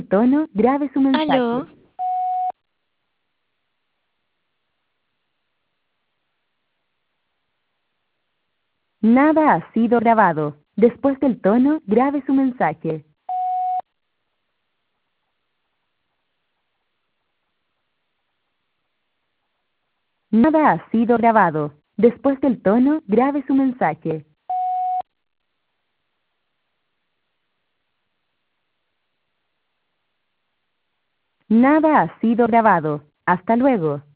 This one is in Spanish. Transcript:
Tono, grabe su Aló, mensaje. Nada ha sido grabado. Después del tono, grabe su mensaje. Nada ha sido grabado. Después del tono, grabe su mensaje. Nada ha sido grabado. Hasta luego.